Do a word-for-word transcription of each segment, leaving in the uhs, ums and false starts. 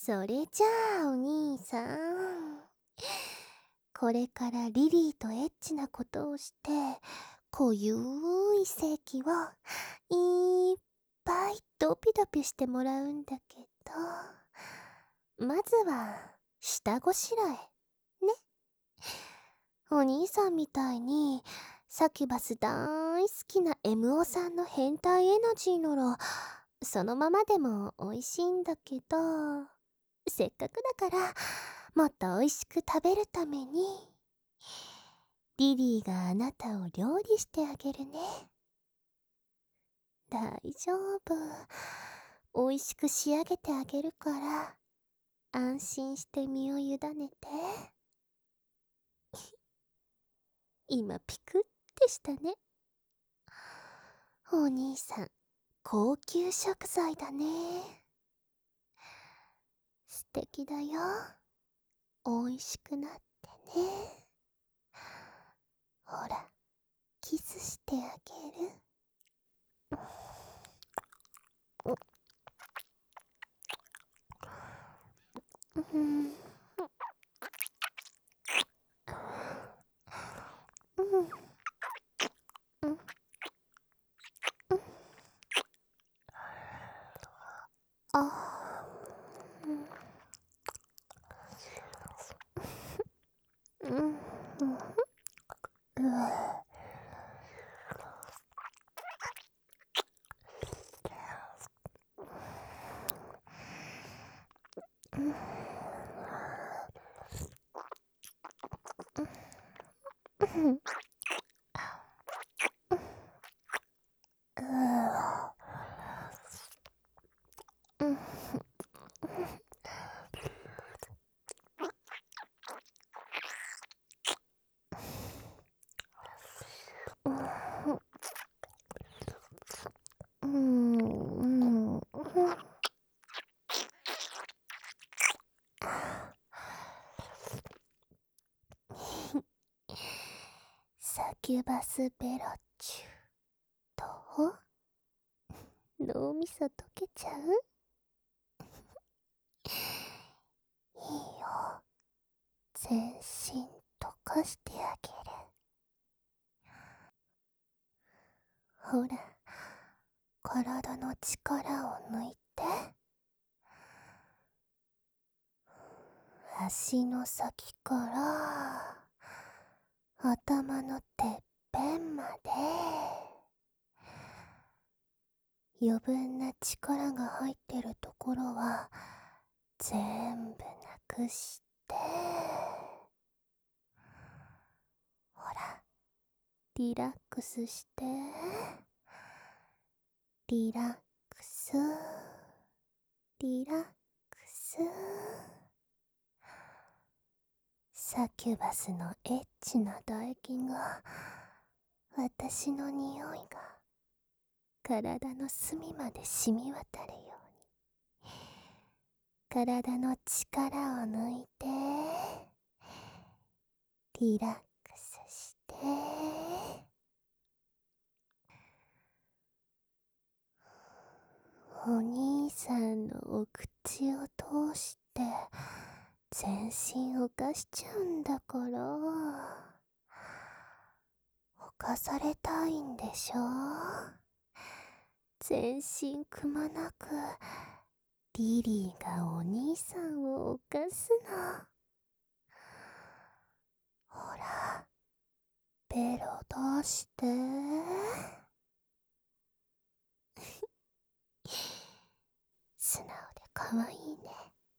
それじゃあお兄さん、これからリリーとエッチなことをして濃ゆい性器をいっぱいドピドピしてもらうんだけど、まずは下ごしらえね。お兄さんみたいにサキュバス大好きな エムオー さんの変態エナジーならそのままでも美味しいんだけど、せっかくだからもっと美味しく食べるためにリリーがあなたを料理してあげるね。大丈夫、美味しく仕上げてあげるから安心して身を委ねて。今ピクってしたね。お兄さん高級食材だね。素敵だよ。美味しくなってね。ほら、キスしてあげる。うん、うんうん、うん、あー、うん、うん、うん、うん、うん、うん、うん、サキュバスベロチュと脳みそ溶けちゃう？いいよ、全身溶かしてあげる。ほら、体の力を抜いて、足の先から頭のてっぺんまで余分な力が入ってるところは全部なくして、ほら、リラックスして、リラックス、リラックス。サキュバスのエッチな唾液が、私の匂いが体の隅まで染み渡るように、体の力を抜いてリラックスして、お兄さんのお口を通して全身犯しちゃうんだから。犯されたいんでしょ？全身くまなくリリーがお兄さんを犯すの。ほら、ベロ出して。素直でかわいいね。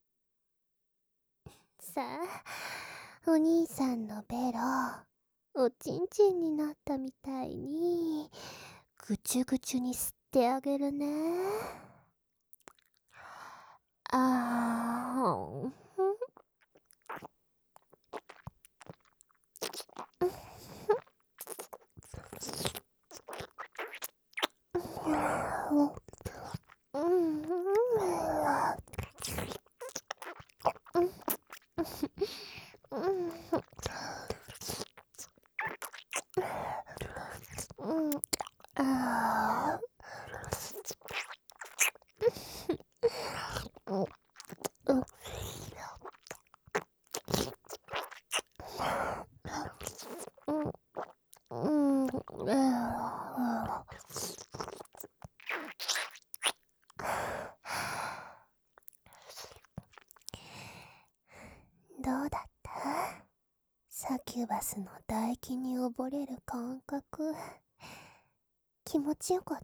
さあ、お兄さんのベロおちんちんになったみたいにぐちゅぐちゅに吸ってあげるね。あーうん、うん、あどうだった？サキュバスの唾液に溺れる感覚、気持ちよかった？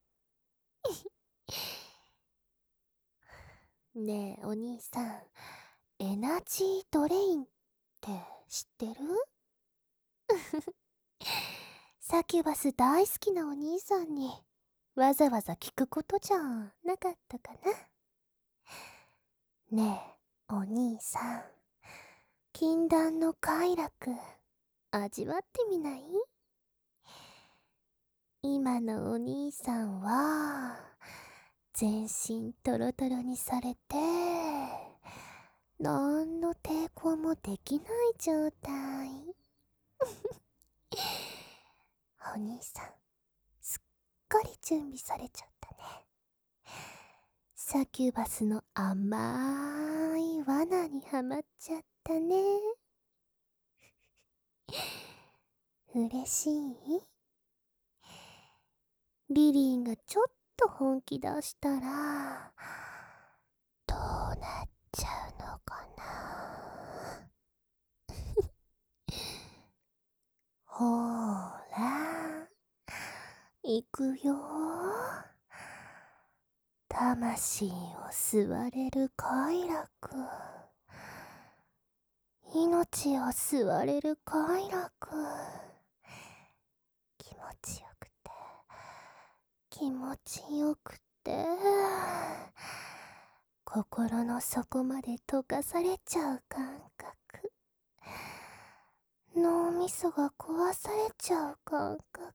ねえお兄さん、エナジードレインって知ってる？サキュバス大好きなお兄さんにわざわざ聞くことじゃなかったかな。ねえお兄さん、禁断の快楽味わってみない？今のお兄さんは全身トロトロにされてなんの抵抗もできない状態。お兄さん、すっかり準備されちゃったね。サキュバスの甘い罠にはまっちゃったね。嬉しい？リリーがちょっと本気出したらどうなっちゃうのかな。ほーら、いくよ。魂を吸われる快楽、命を吸われる快楽、気持ちよくて気持ちよくて心の底まで溶かされちゃう感覚、脳みそが壊されちゃう感覚、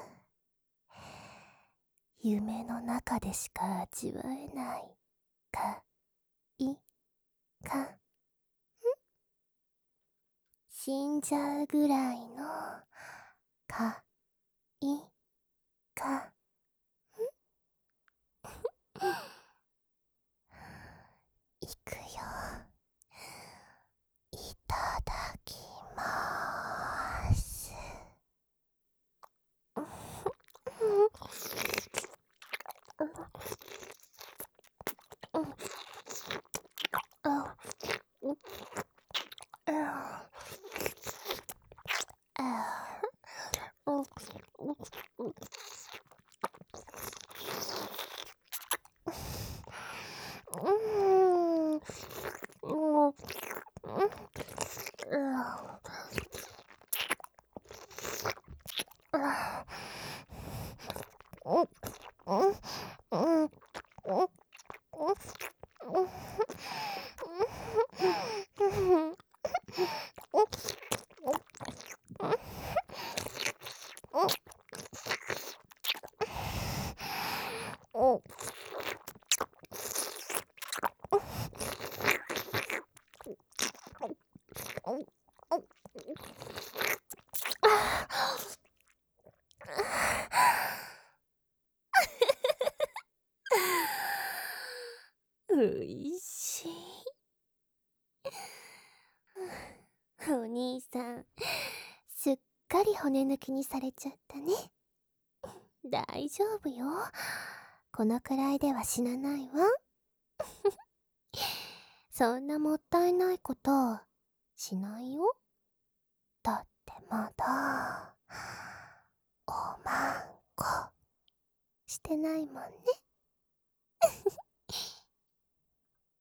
夢の中でしか味わえないかいかん、死んじゃうぐらいのかいかん。いくよ。いただきまーす。おいしい。お兄さん、すっかり骨抜きにされちゃったね。大丈夫よ。このくらいでは死なないわ。そんなもったいないことしないよ。だってまだおまんこしてないもんね。